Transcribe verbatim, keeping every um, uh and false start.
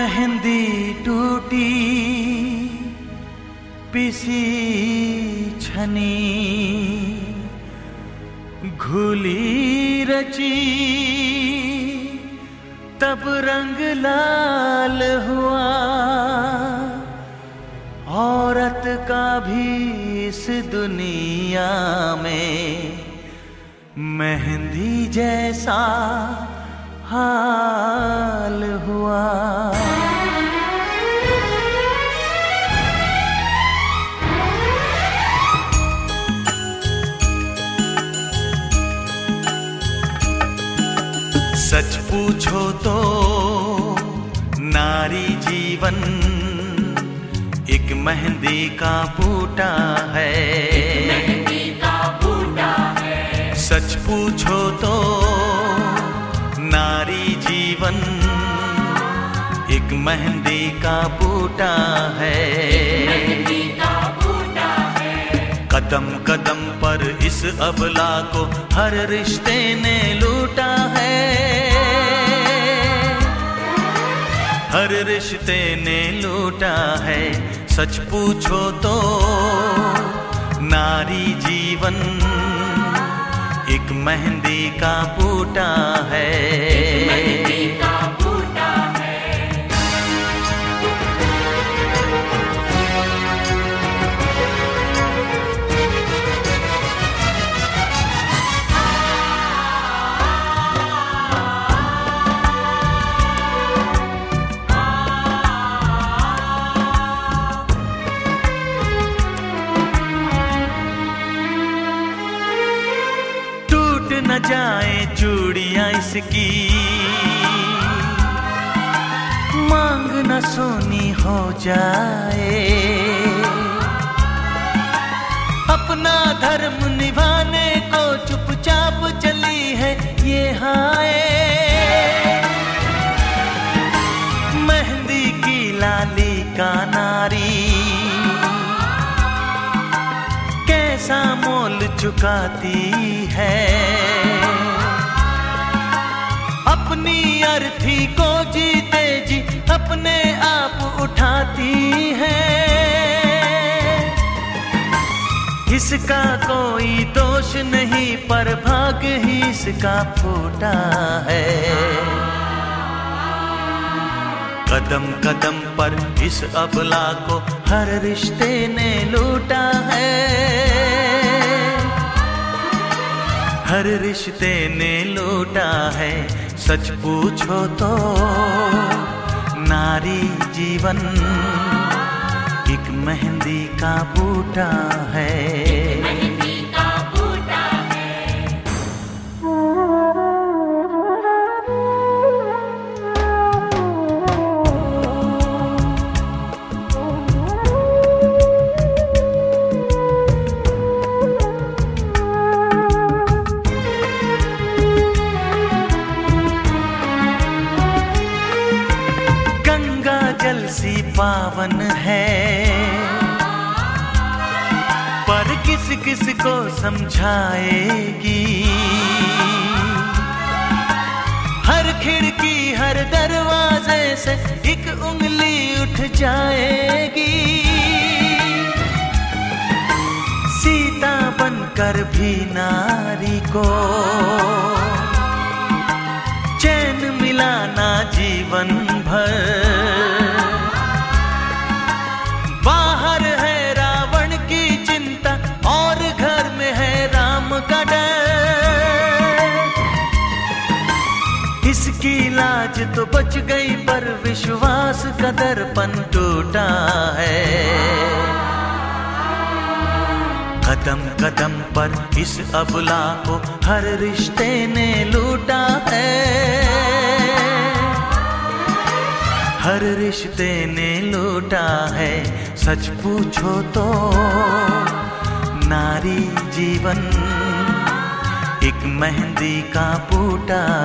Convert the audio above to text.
मेहंदी टूटी पिसी छनी, घुली रची तब रंग लाल हुआ। औरत का भी इस दुनिया में मेहंदी जैसा हाल हुआ। सच पूछो तो नारी जीवन एक मेहंदी का बूटा है, मेहंदी का बूटा है। सच पूछो तो नारी जीवन एक मेहंदी का बूटा है, मेहंदी का बूटा है। कदम कदम पर इस अबला को हर रिश्ते ने लूटा है, हर रिश्ते ने लूटा है। सच पूछो तो नारी जीवन एक मेहंदी का बूटा है, मेहंदी का बूटा है। न जाए चूड़ियां इसकी, मांग न सोनी हो जाए। अपना धर्म निभाने को चुपचाप चली है ये हाय। मेहंदी की लाली का नारी कैसा मोल चुकाती है, अपनी अर्थी को जीते जी अपने आप उठाती है। इसका कोई दोष नहीं पर भाग्य ही इसका फूटा है। कदम कदम पर इस अबला को हर रिश्ते ने लूटा है, हर रिश्ते ने लूटा है। सच पूछो तो नारी जीवन एक मेहंदी का बूटा है, मेहंदी का बूटा है। जल सी पावन है पर किस किस को समझाएगी। हर खिड़की हर दरवाजे से एक उंगली उठ जाएगी। सीता बनकर भी नारी को चैन मिलाना जीवन भर। बाहर है रावण की चिंता और घर में है राम का डर। इसकी लाज तो बच गई पर विश्वास का दर्पण टूटा है। कदम कदम पर इस अबला को हर रिश्ते ने लूटा है, हर रिश्ते ने लूटा है। सच पूछो तो नारी जीवन एक मेहंदी का बूटा